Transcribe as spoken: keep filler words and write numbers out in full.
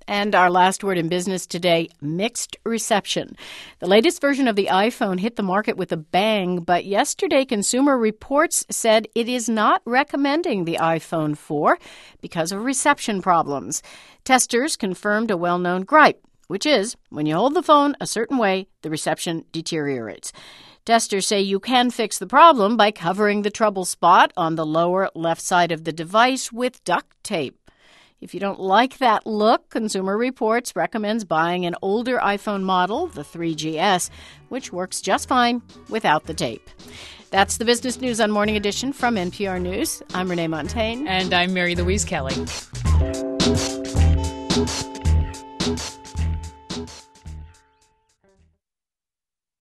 And our last word in business today, mixed reception. The latest version of the iPhone hit the market with a bang, but yesterday Consumer Reports said it is not recommending the iPhone four because of reception problems. Testers confirmed a well-known gripe, which is when you hold the phone a certain way, the reception deteriorates. Testers say you can fix the problem by covering the trouble spot on the lower left side of the device with duct tape. If you don't like that look, Consumer Reports recommends buying an older iPhone model, the three G S, which works just fine without the tape. That's the business news on Morning Edition from N P R News. I'm Renee Montagne. And I'm Mary Louise Kelly.